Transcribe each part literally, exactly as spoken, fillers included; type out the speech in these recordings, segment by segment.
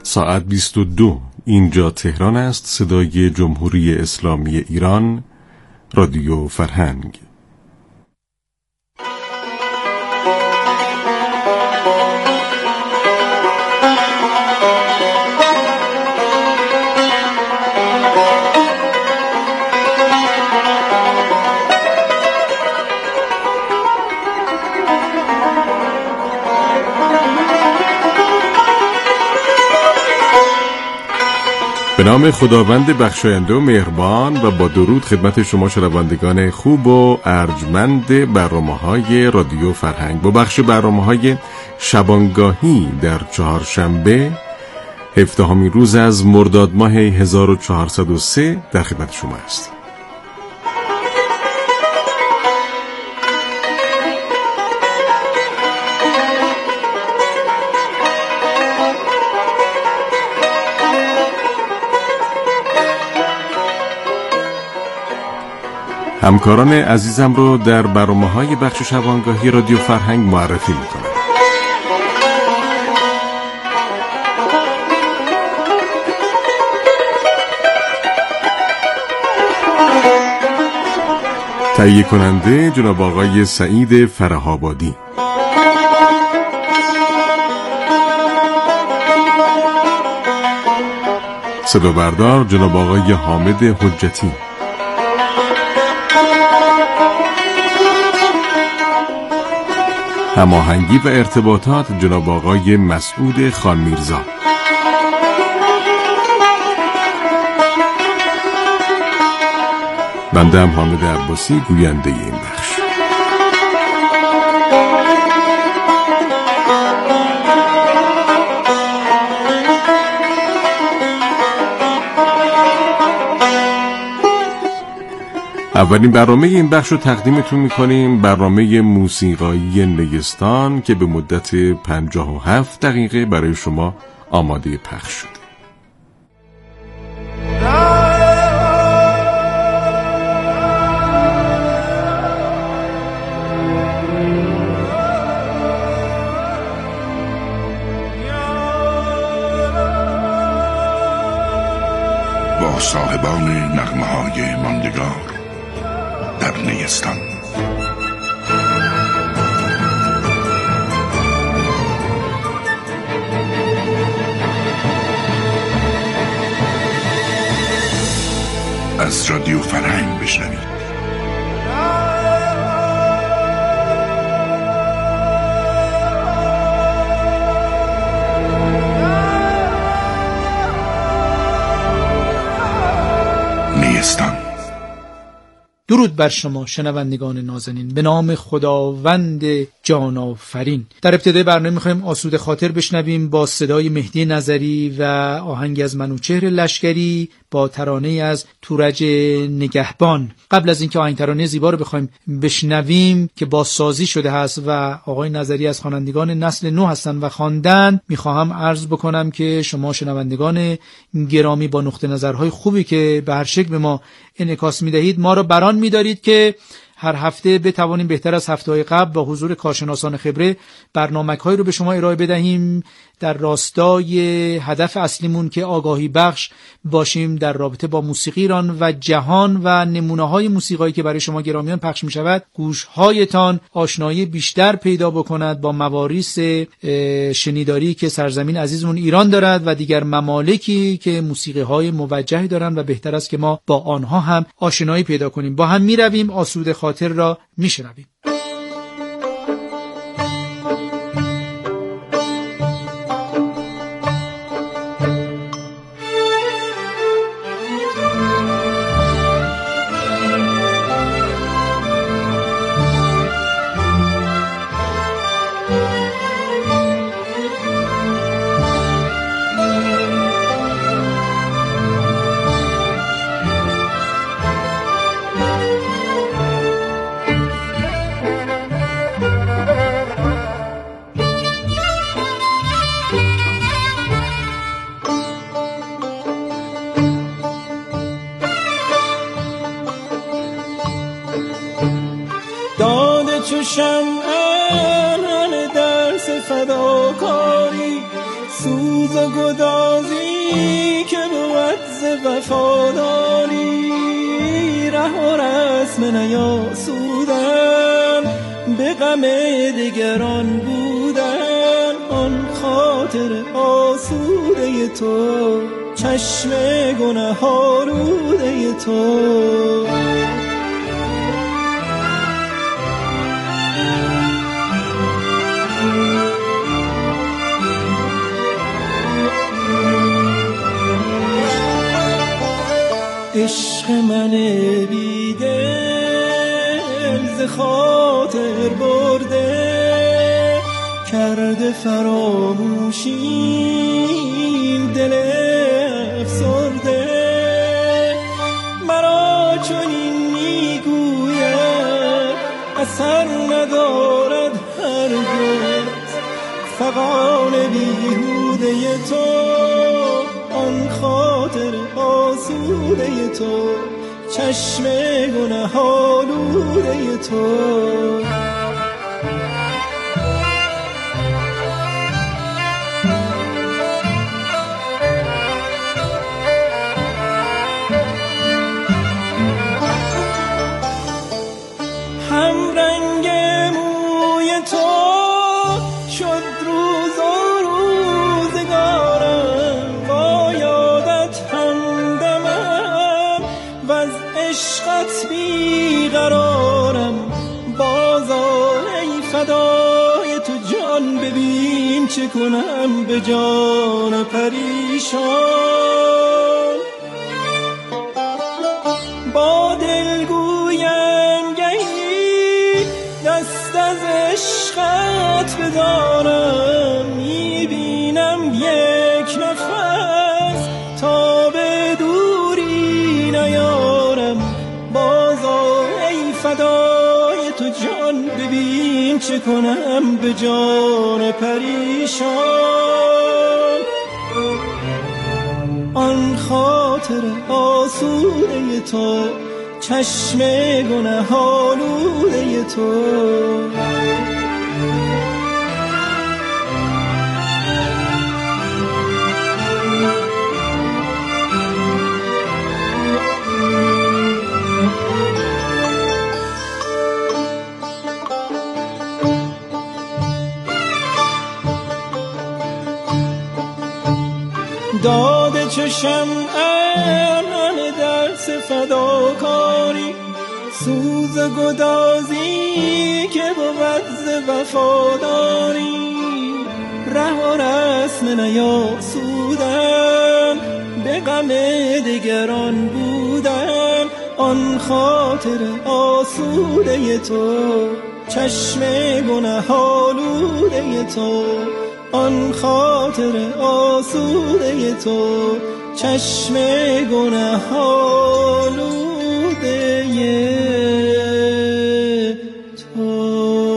ساعت بیست و دو. اینجا تهران است. صدای جمهوری اسلامی ایران، رادیو فرهنگ. به نام خداوند بخشاینده و مهربان و با درود خدمت شما شنوندگان خوب و ارجمند برنامه‌های رادیو فرهنگ با بخش برنامه‌های شبانگاهی در چهارشنبه هفدهمین روز از مرداد ماه هزار و چهارصد و سه در خدمت شما است. همکاران عزیزم رو در برنامه‌های بخش شبانگاهی رادیو فرهنگ معرفی می‌کنم. تهیه کننده جناب آقای سعید فره‌آبادی، صدا بردار جناب آقای حامد حجتی، هماهنگی و ارتباطات جناب آقای مسعود خانمیرزا. بنده ام حامد عباسی، گوینده این بخش. اولین برنامه این بخش رو تقدیمتون میکنیم، برنامه موسیقایی نیستان که به مدت پنجاه و هفت دقیقه برای شما آماده پخش شده. با صاحبان نغمه‌های ماندگار در نیستان. از رادیو فرهنگ بشنوید. نیستان. درود بر شما شنوندگان نازنین، به نام خداوند جان آفرین. در ابتدای برنامه می‌خوایم آسوده خاطر بشنویم با صدای مهدی نظری و آهنگی از منوچهر لشکری با ترانه از تورج نگهبان. قبل از اینکه آهنگ ترانه زیبا رو بخوایم بشنویم که با سازی شده هست و آقای نظری از خوانندگان نسل نو هستن و خواندن، می‌خواهم عرض بکنم که شما شنوندگان گرامی با نقطه نظرهای خوبی که به هر شکل به ما انعکاس می‌دهید ما را بران می‌دارید که هر هفته بتوانیم بهتر از هفته‌های قبل با حضور کارشناسان خبره برنامه‌هایی رو به شما ارائه بدهیم در راستای هدف اصلیمون که آگاهی بخش باشیم در رابطه با موسیقی ایران و جهان و نمونه‌های موسیقایی که برای شما گرامیان پخش می‌شود گوش‌هایتان آشنایی بیشتر پیدا بکند با مواریث شنیداری که سرزمین عزیزمون ایران دارد و دیگر ممالکی که موسیقی‌های موجهی دارند و بهتر است که ما با آنها هم آشنایی پیدا کنیم. با هم می‌رویم آسوده خاطر را می‌شنویم. چو شمع همه درس فداکاری سوز و گدازی که بود ز وفاداری، ره و رسم نیاسودن به غم دگران بودن. آن خاطر آسوده تو، چشم گناه آلوده تو. عشق من بیدل ز خاطر برده، کرده فراموشی دل افسرده. مرا چنین میگوید اثر ندارد هرگز فغان بیهوده تو. آن خاطر آسوده تو، چشم گناه آلوده تو. هم رنگ موی تو شد روز و روزگارم، با یادت همدمم و از عشقت بیقرارم. بازا ای فدای تو جان، ببین چه کنم به جان پریشان. با دلگویم گهی دست از عشقت بدارم، میبینم یک نفس تا به دوری نیارم. بازا ای فدای تو جان، ببین چه کنم به جان پریشان. آن خاطر آسوده تو، چشم گناه آلوده تو. داده چشم همه درس فداکاری، سوز گدازی که بود ز وفاداری. ره و رسم نیاسودن به غم دگران بودن. آن خاطر آسوده تو، چشم گناه آلوده تو. آن خاطر آسوده تو، چشم گناه آلوده تو.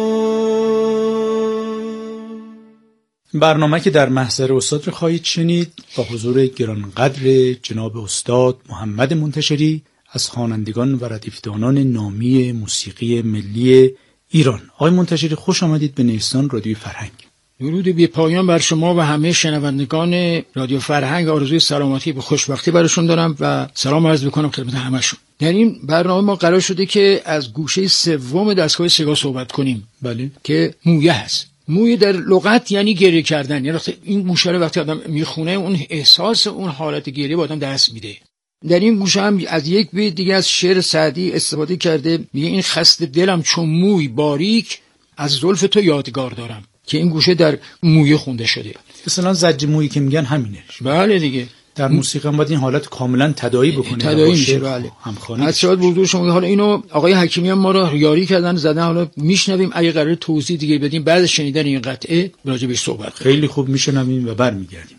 برنامه که در محضر استاد رو خواهید شنید با حضور گرانقدر جناب استاد محمد منتشری از خوانندگان و ردیفدانان نامی موسیقی ملی ایران. آقای منتشری خوش آمدید به نیستان رادیو فرهنگ. درود بی پایان بر شما و همه شنوندگان رادیو فرهنگ. آرزوی سلامتی و خوشبختی براشون دارم و سلام عرض میکنم خدمت همشون. در این برنامه ما قرار شده که از گوشه سوم دستگاه سگا صحبت کنیم. بله. که مویه هست. مویه در لغت یعنی گریه کردن. یعنی این گوشه رو وقتی آدم میخونه اون احساس اون حالت گریه به آدم دست میده. در این گوشه هم از یک بیت دیگه از شعر سعدی استفاده کرده، میگه این خسته دلم چون موی باریک از زلف تو یادگار دارم، که این گوشه در مویه خونده شده. مثلا زج مویی که میگن همینه. بله دیگه. در موسیقی هم باید این حالت کاملا تداعی بکنه. تداعی میشه. بله. همخوانی. از شاید بردور شما حالا اینو آقای حکیمی هم ما رو یاری کردن زدن. حالا میشنویم اگه قرار توضیح دیگه بدیم بعد از شنیدن این قطعه راجع بهش صحبت کنیم. خیلی خوب میشنویم و برمیگردیم.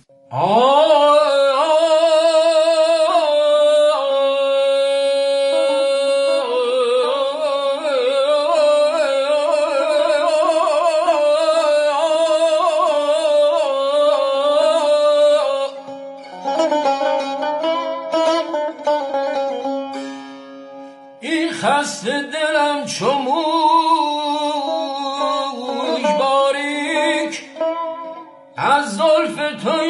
خسته دلم چو موی باریک از زلف تو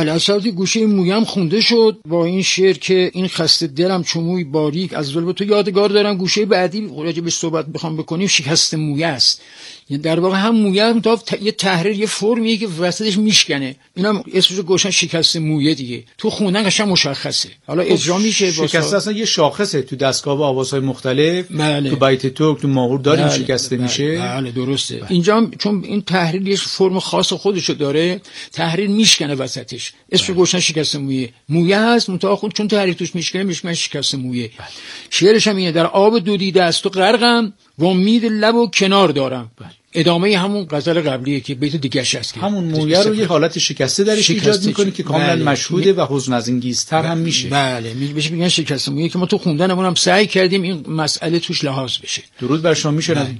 بله از ساعتی گوشه مویم خونده شد با این شعر که این خسته دلم چو موی باریک از ظلم تو یادگار دارم. گوشه بعدی راجع به صحبت بخوام بکنیم شکست مویه است. یعنی در واقع هم مویه هم تا یه تحریر یه فرمیه که وسطش میشکنه، اینم اسمش گوشن شکست مویه دیگه. تو خوندن قشنگ مشخصه. حالا اجرا میشه شکست اصلا یه شاخصه تو دستگاه و آوازهای مختلف. بله. تو بیت توک تو ماهور داریم بله. شکسته بله. میشه. بله درسته. بله. اینجا هم چون این تحریر یه فرم خاص خودشو داره، تحریر میشکنه وسطش. اسمش بله. گوشن شکست مویه. مویه هست منتها خود چون تحریر توش میشکنه میشکنه شکست مویه. بله. شعرش هم اینه در آب دو دیده است تو غرقم و امید لب و کنار دارم. بله. ادامه همون غزل قبلیه که بیت دیگه‌اش هست که همون مویه رو یه حالت شکسته درش ایجاد می‌کنه که کاملا بله. مشهوده و حزن از انگیزتر بله. هم میشه. بله میشه میگن شکست مویه که ما تو خوندنمون هم سعی کردیم این مسئله توش لحاظ بشه. درود بر شما میشنویم.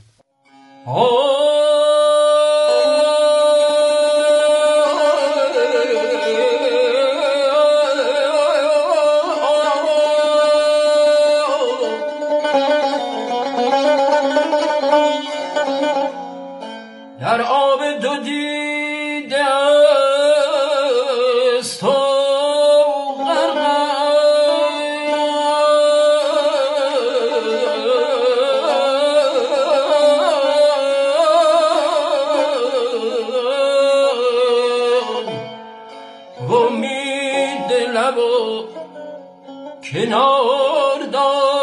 در آب دو دیده است و غرقم و امید لب و کنار دارم.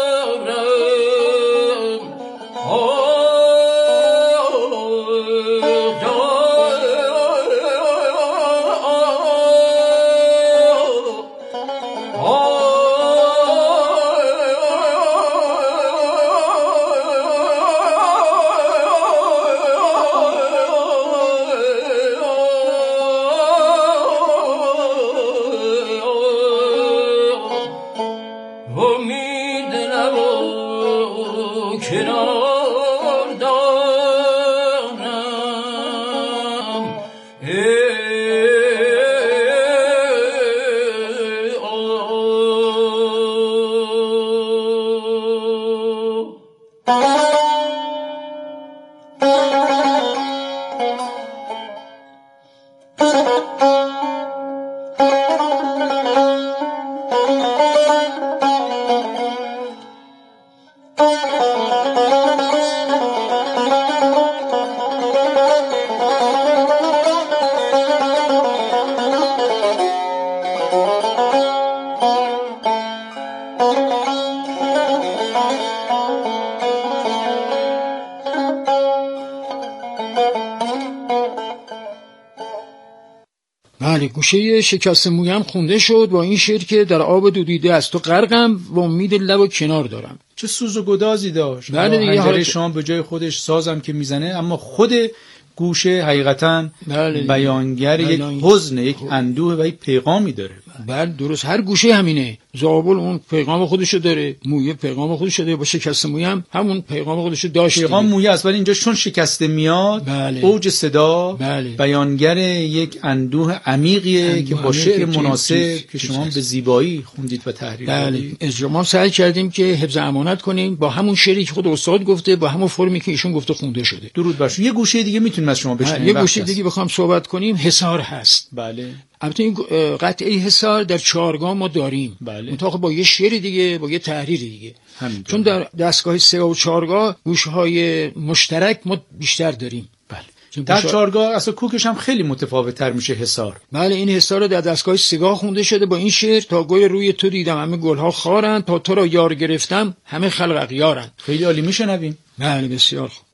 بله گوشه شکست مویم خونده شد با این شعر که در آب دو دیده است تو غرقم و امید لب و کنار دارم. چه سوز و گدازی داشت. بله دیگه حنجره شما به جای خودش سازم که میزنه، اما خود گوشه حقیقتا بله بیانگر بله. یک حزن، یک اندوه و یک پیغامی داره. بله درست، هر گوشه همینه. زابل اون پیغام خودشو داره، مویه پیغام خودشو داره، با شکست مویه هم همون پیغام خودشو داشت. پیغام مویه است ولی اینجا چون شکسته میاد بله. اوج صدا بله. بیانگر یک اندوه عمیقیه اندوه که با شعر مناسب که شما به زیبایی خوندید و تحریر کردید. بله. اجرا ما سعی کردیم که حفظ امانت کنیم با همون شعری که خود استاد گفته، با همون فرمی که ایشون گفته خونده شده. درود بر شما. یه گوشه دیگه میتونیم از شما بشنویم. یه گوشه دیگه بخوام صحبت کنیم حصار هست. بله. البته این قطعه حصار در چهارگاه ما داریم. بله. منتها با یه شعر دیگه، با یه تحریر دیگه. همین چون در دستگاه سه و چهارگاه گوشهای مشترک ما بیشتر داریم. بله. در گوشه... چهارگاه اصلا کوکش هم خیلی متفاوت تر میشه حصار. بله این حصار در دستگاه سگاه خونده شده با این شعر: تا گل روی تو دیدم همه گلها خارن، تا تو را یار گرفتم همه خلق اغیارن. خیلی عالی میشنویم. بله بسیار خوب.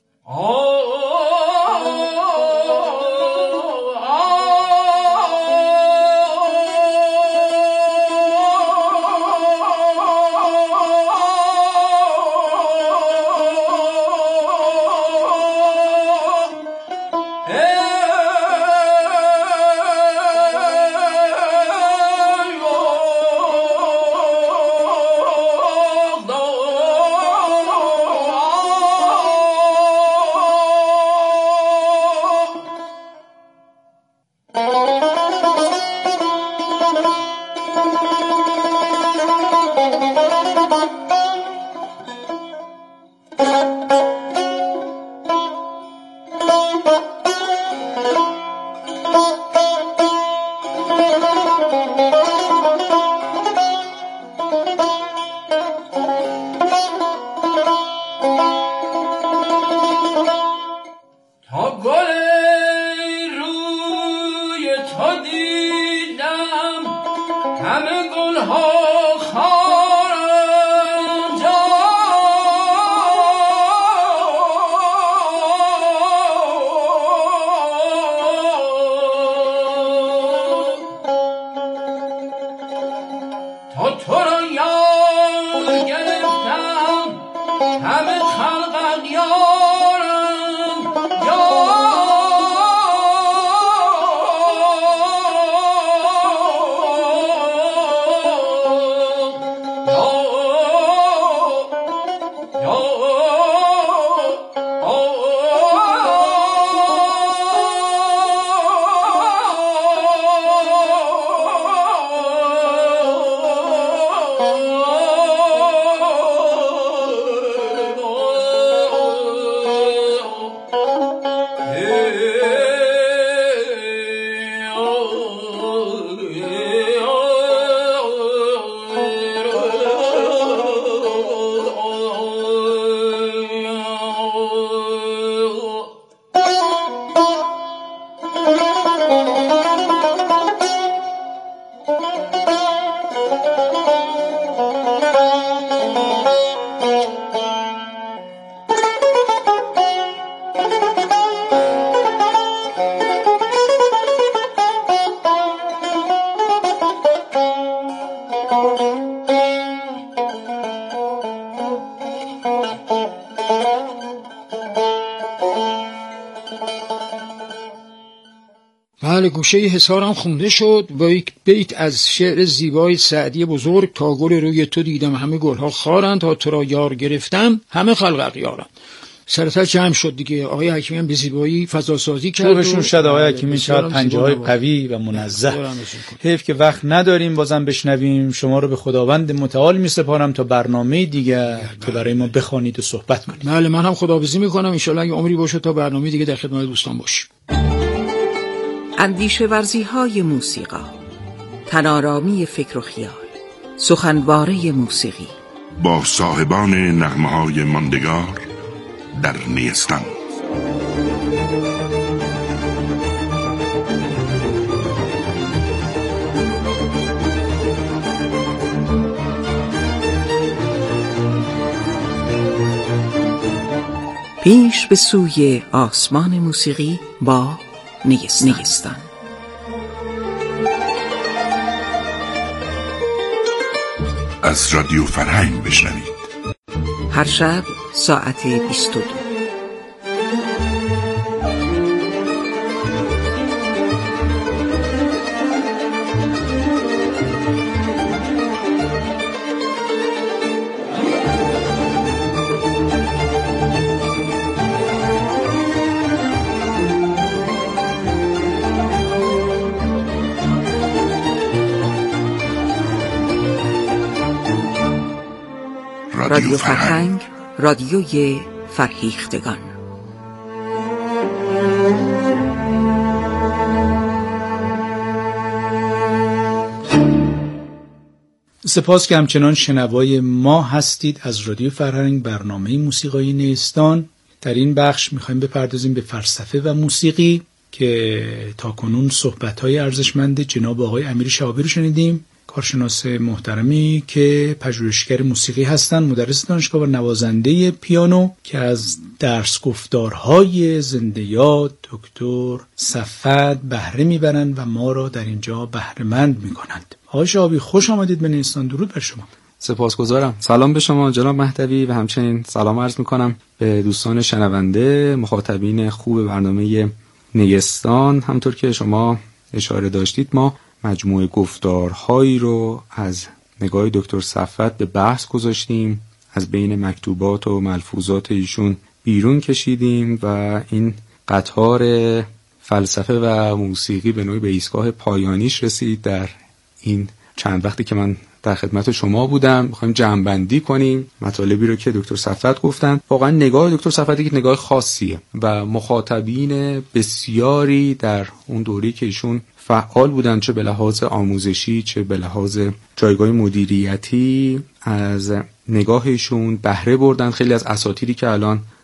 Thank you. همه گلها خارند تا تو را یاد گرفتم همه خلقت یارم بله، گوشه حصار هم خونده شد با یک بیت از شعر زیبای سعدی بزرگ: تا گل روی تو دیدم همه گلها خارند، تا تو را یار گرفتم همه خلق اغیارند. سرتا جمع شد دیگه. آقای حکیمی هم به زیبایی فضا سازی کرد. روحشون شد آقای حکیمی، چقدر پنجه های قوی و منزه. حیف که وقت نداریم بازم بشنویم. شما رو به خداوند متعال میسپارم تا برنامه دیگه که برای ما بخوانید و صحبت کنید. بله، من هم خداحافظی میکنم. ان شاءالله اگه عمری باشه تا برنامه دیگه در خدمت دوستان باشیم. اندیشه ورزی های موسیقا، تنارامی فکر و خیال، سخنواره موسیقی با صاحبان نغمه های ماندگار در نیستان. پیش به سوی آسمان موسیقی با نیستان, نیستان. از رادیو فرهنگ بشنوید. هر شب ساعت بیست و دو. رادیو فرهنگ، رادیوی فرهیختگان. سپاس که همچنان شنوای ما هستید از رادیو فرهنگ، برنامه موسیقایی نیستان. در این بخش میخوایم بپردازیم به فلسفه و موسیقی که تاکنون صحبت‌های ارزشمند جناب آقای امیر شهابی رو شنیدیم، کارشناس محترمی که پژوهشگر موسیقی هستند، مدرس دانشگاه و نوازنده پیانو که از درس گفتارهای زنده یاد دکتر صفت بهره میبرند و ما را در اینجا بهره‌مند میکنند. آقای شهابی خوش آمدید به نیستان. درود بر شما. سپاسگزارم. سلام به شما جناب مهدوی و همچنین سلام عرض میکنم به دوستان شنونده، مخاطبین خوب برنامه نیستان. همطور که شما اشاره داشتید ما مجموعه گفتارهایی رو از نگاه دکتر صفت به بحث گذاشتیم، از بین مکتوبات و ملفوظات ایشون بیرون کشیدیم و این قطار فلسفه و موسیقی به نوعی به ایستگاه پایانیش رسید. در این چند وقتی که من در خدمت شما بودم میخوایم جمع‌بندی کنیم مطالبی رو که دکتر صفت گفتن. واقعا نگاه دکتر صفت یک نگاه خاصیه و مخاطبین بسیاری در اون دوری که ایشون فعال بودن، چه به لحاظ آموزشی چه به لحاظ جایگاه مدیریتی، از نگاهشون بهره بردن. خیلی از اساتیدی که الان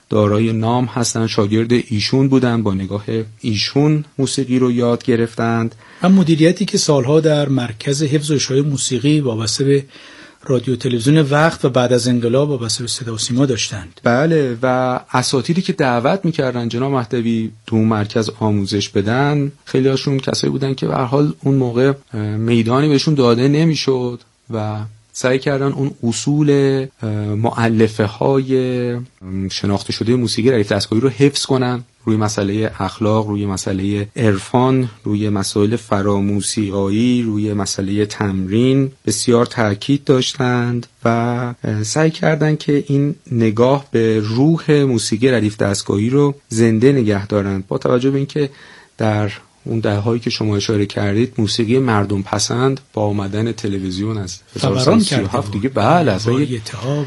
دارای نام هستن، شاگرد ایشون بودن، با نگاه ایشون موسیقی رو یاد گرفتند. هم مدیریتی که سالها در مرکز حفظ و اشاعه موسیقی وابسته به رادیو تلویزیون وقت و بعد از انقلاب وابسته به صدا و سیما داشتند. بله، و اساتیدی که دعوت میکردن جناب مهدوی تو مرکز آموزش بدن، خیلی هاشون کسایی بودن که به هر حال اون موقع میدانی بهشون داده نمیشد و سعی کردن اون اصول مؤلفه های شناخته شده موسیقی ردیف دستگاهی رو حفظ کنن، روی مسئله اخلاق، روی مسئله عرفان، روی مسائل فراموسیقایی، روی مسئله تمرین بسیار تاکید داشتند و سعی کردند که این نگاه به روح موسیقی ردیف دستگاهی رو زنده نگه دارند، با توجه به اینکه در اون دههایی که شما اشاره کردید موسیقی مردم پسند با آمدن تلویزیون از هزار و سیصد و سی و هفت دیگه بله اصلا یک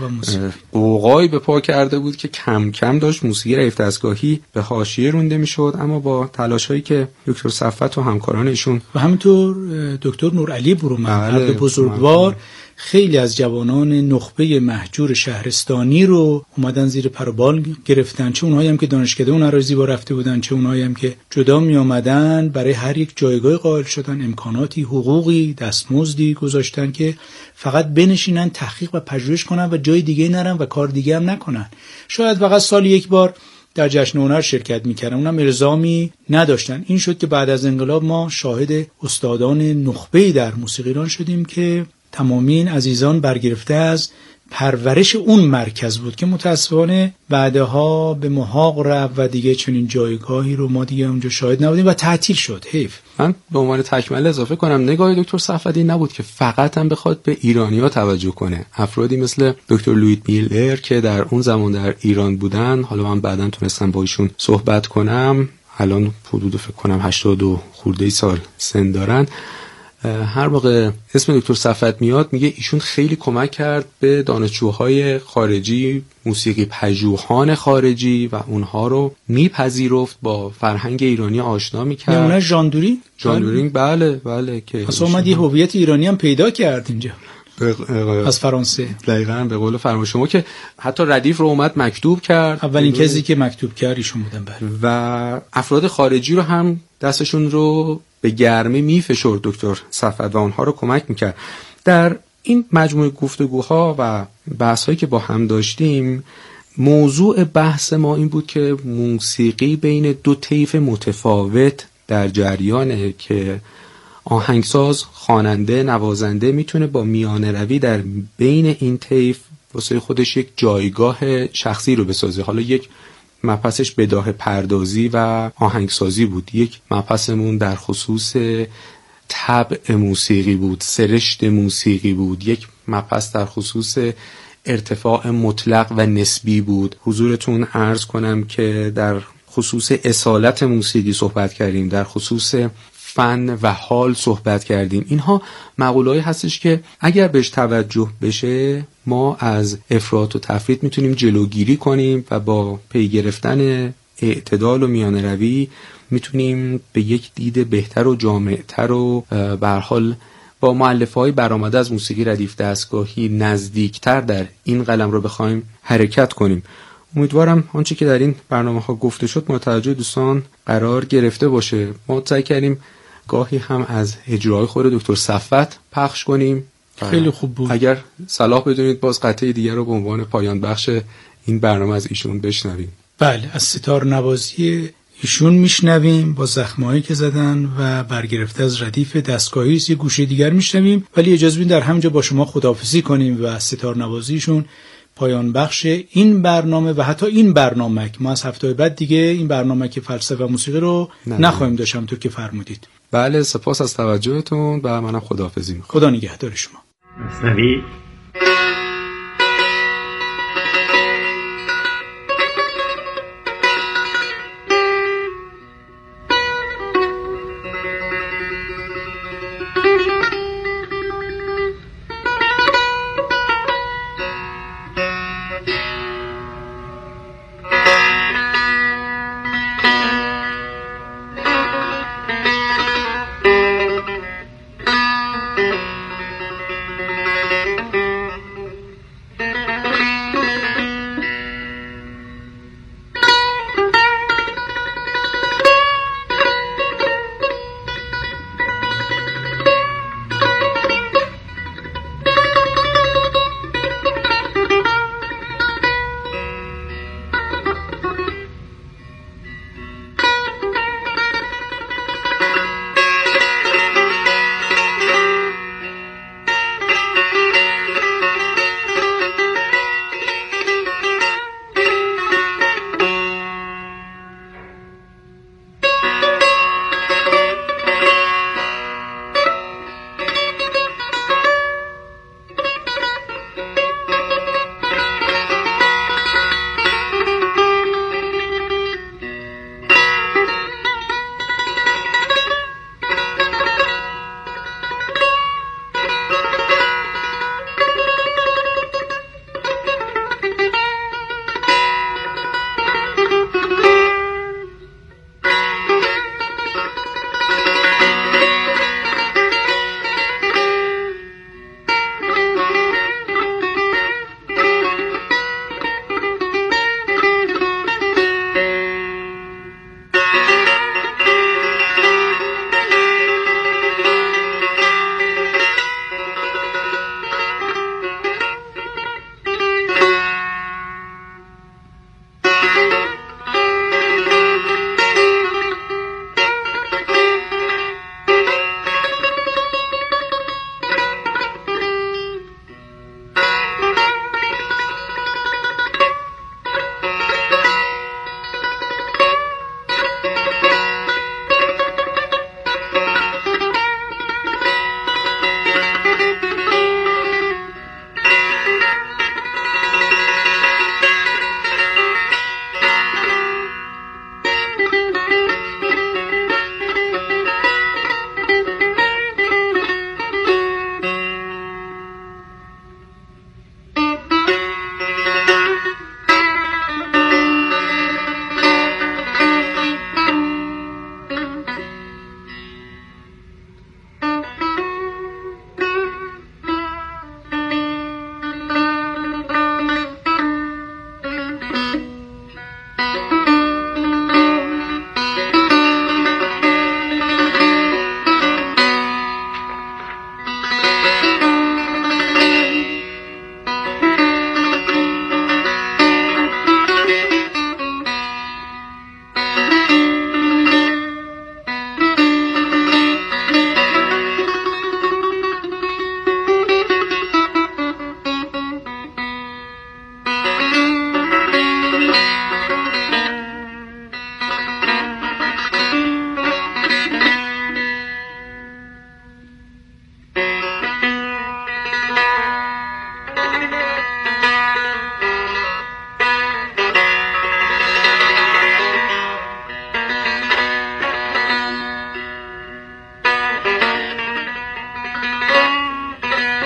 قوقایی به پا کرده بود که کم کم داشت موسیقی ردیف دستگاهی به حاشیه رونده میشد، اما با تلاش‌هایی که دکتر صفوت و همکارانشون و همینطور دکتر نورعلی برومند بله، بزرگوار خیلی از جوانان نخبه مهجور شهرستانی رو اومدن زیر پر و بال گرفتن، چه اونهایی هم که دانشکده اون عراضی با رفته بودن، چه اونهایی هم که جدا می آمدن، برای هر یک جایگاه قائل شدن، امکاناتی، حقوقی، دستمزدی گذاشتن که فقط بنشینن تحقیق و پژوهش کنن و جای دیگه نرن و کار دیگه هم نکنن. شاید فقط سال یک بار در جشن هنر شرکت میکردن، اونم الزامی نداشتن. این شد که بعد از انقلاب ما شاهد استادان نخبه‌ای در موسیقی ایران شدیم که تمامی این عزیزان برگرفته از پرورش اون مرکز بود که متاسفانه بعدها به محاق رفت و دیگه چنین جایگاهی رو ما دیگه اونجا شاهد نبودیم و تعطیل شد. حیف. من به عنوان تکمله اضافه کنم، نگاه دکتر صفوتی نبود که فقط هم بخواد به ایرانی‌ها توجه کنه. افرادی مثل دکتر لوید میلر که در اون زمان در ایران بودن، حالا من بعداً تونستم با ایشون صحبت کنم، الان حدود فکر کنم هشتاد و خورده سال سن دارن، هر موقع اسم دکتر صفوت میاد میگه ایشون خیلی کمک کرد به دانشجوهای خارجی، موسیقی پژوهان خارجی، و اونها رو میپذیرفت، با فرهنگ ایرانی آشنا میکرد. یعنی ژاندوری؟ ژاندورینگ بله بله که اصلا اومد یه هویت ایرانی هم پیدا کرد اینجا از فرانسه. دقیقاً به قول فرما شما که حتی ردیف رو اومد مکتوب کرد، اولین کسی که مکتوب کرد ایشون بودن. بله. و افراد خارجی رو هم دستشون رو به گرمی میفشرد دکتر صفوت و اونها رو کمک میکرد. در این مجموعه گفتگوها و بحث‌هایی که با هم داشتیم، موضوع بحث ما این بود که موسیقی بین دو طیف متفاوت در جریانه که آهنگساز، خواننده، نوازنده میتونه با میانه روی در بین این طیف واسه خودش یک جایگاه شخصی رو بسازه. حالا یک مبحثش بداهه پردازی و آهنگسازی بود، یک مبحثمون در خصوص طبع موسیقی بود، سرشت موسیقی بود، یک مبحث در خصوص ارتفاع مطلق و نسبی بود. حضورتون عرض کنم که در خصوص اصالت موسیقی صحبت کردیم، در خصوص فن و حال صحبت کردیم. اینها مقوله‌ای هستش که اگر بهش توجه بشه ما از افراط و تفریط میتونیم جلوگیری کنیم و با پی گرفتن اعتدال و میانه روی میتونیم به یک دید بهتر و جامع‌تر و به هر حال با مؤلفه‌های برآمده از موسیقی ردیف دستگاهی نزدیکتر در این قلم رو بخوایم حرکت کنیم. امیدوارم آنچه که در این برنامه‌ها گفته شد متوجه دوستان قرار گرفته باشه. ما سعی کردیم گاهی هم از اجرای خود دکتر صفوت پخش کنیم. خیلی خوب بود. اگر صلاح بدونید باز قطعه دیگر رو به عنوان پایان بخش این برنامه از ایشون بشنویم. بله، از ستار نوازی ایشون میشنویم با زخمایی که زدن و برگرفته از ردیف دستگاهی. یه گوشه دیگر میشنویم، ولی اجازه بدید در همینجا با شما خداحافظی کنیم و از ستار نوازیشون پایان بخش این برنامه و حتی این برنامه که ما از هفته بعد دیگه این برنامه که فلسفه و موسیقی رو نه نخواهیم داشت همونطور که فرمودید. بله، سپاس از توجهتون و منم خداحافظی می‌کنم. خدا نگهدار شما. مثنوی